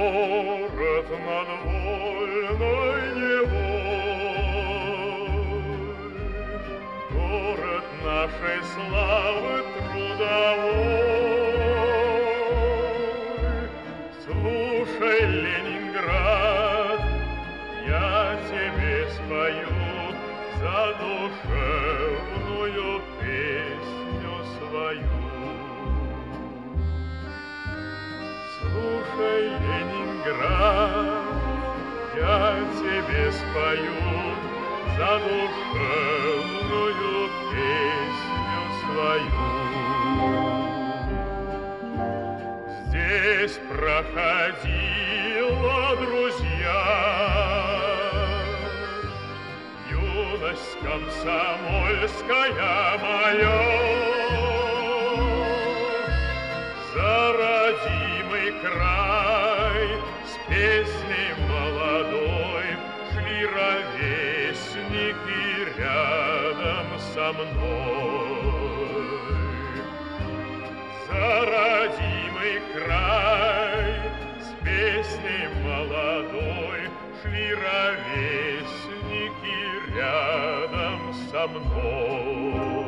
Город над вольной Невой, город нашей славы трудовой. Слушай, Ленинград, я тебе спою задушевную песню свою. Слушай, Ленинград, я тебе спою задушевную песню свою. Здесь проходила, друзья, юность комсомольская моя. За родимый край с песней молодой шли ровесники рядом со мной. За родимый край с песней молодой шли ровесники рядом со мной.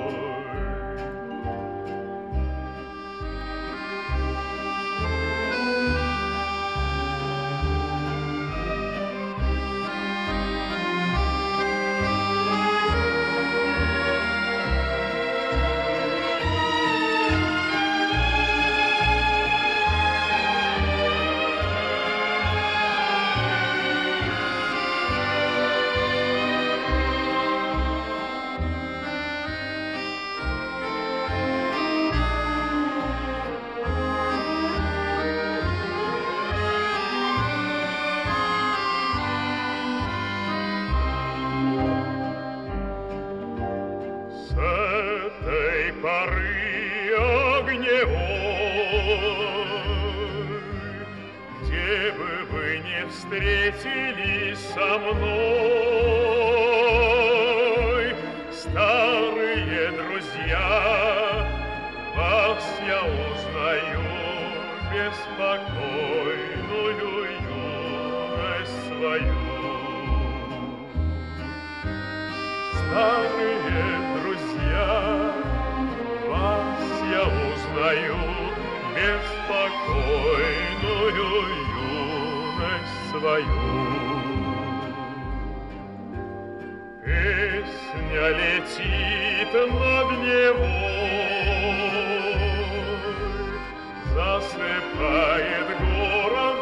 Поры огневой, где бы вы не встретились со мной, старые друзья, вас я узнаю, беспокойную юность свою. Старые друзья, вас я узнаю, беспокойную юность свою. Песня летит над Невой, засыпает город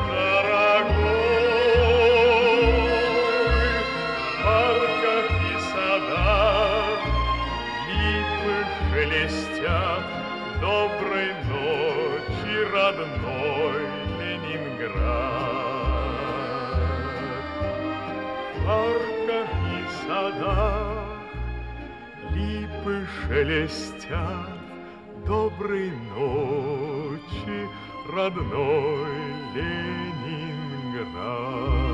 дорогой. В парках и садах липы шелестят, доброй ночи, родной Ленинград. В парках и садах липы шелестят, доброй ночи, родной Ленинград.